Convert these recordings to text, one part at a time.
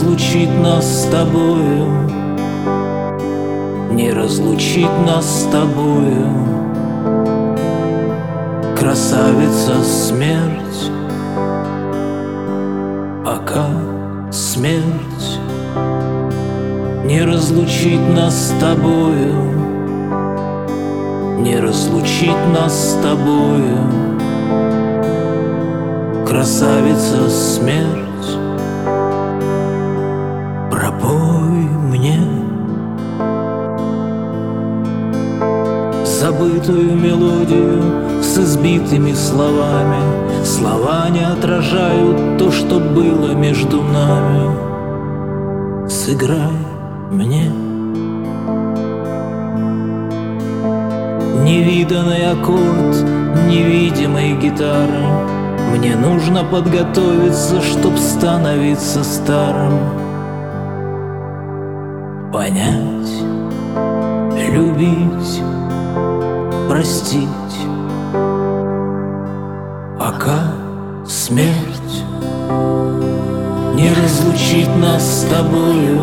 разлучит нас с тобою, не разлучит нас с тобою. Красавица смерть, пока смерть не разлучит нас с тобою, не разлучит нас с тобою. Красавица смерть, пропой мне забытую мелодию с избитыми словами. Слова не отражают то, что было между нами. Сыграй мне невиданный аккорд невидимой гитары. Мне нужно подготовиться, чтоб становиться старым. Понять, любить, простить, пока смерть не разлучит нас с тобою,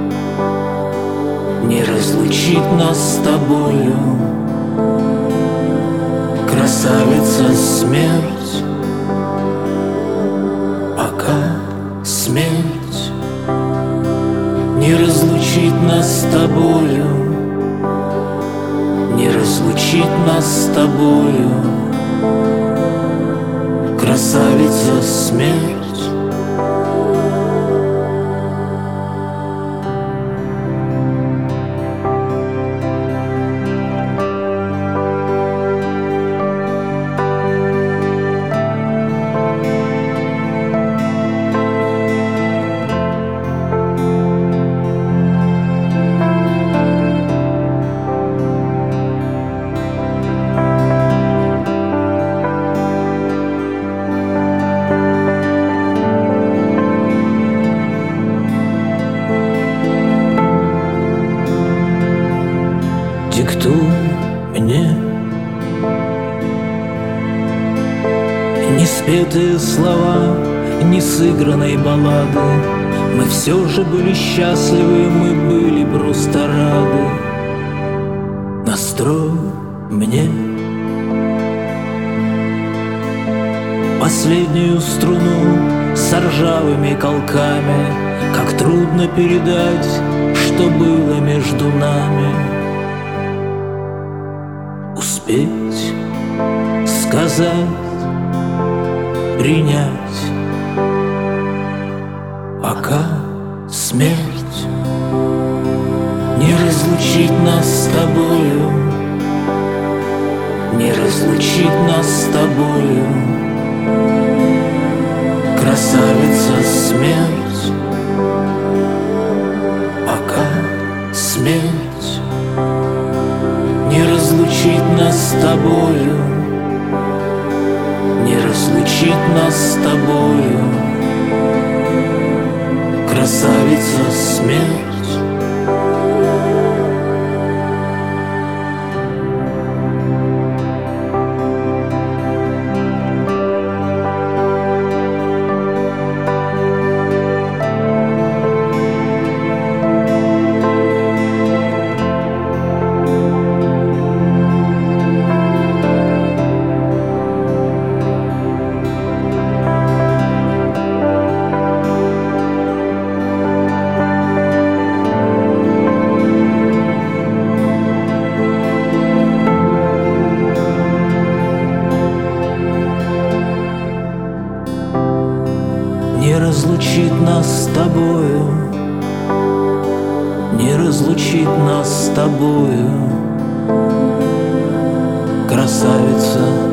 не разлучит нас с тобою. Красавица смерть, пока смерть не разлучит нас с тобою, не разлучит нас с тобою. Красавица смерть. Диктуй мне неспетые слова несыгранной баллады. Мы все же были счастливы, мы были просто рады. Настрой мне последнюю струну с ржавыми колками. Как трудно передать, что было между нами. Успеть сказать, принять, пока смерть не разлучит нас с тобою, не разлучит нас с тобою. Красавица смерть, пока смерть не разлучит нас с тобою, не разлучит нас с тобою. Красавица смерть. Не разлучит нас с тобою, не разлучит нас с тобою. Красавица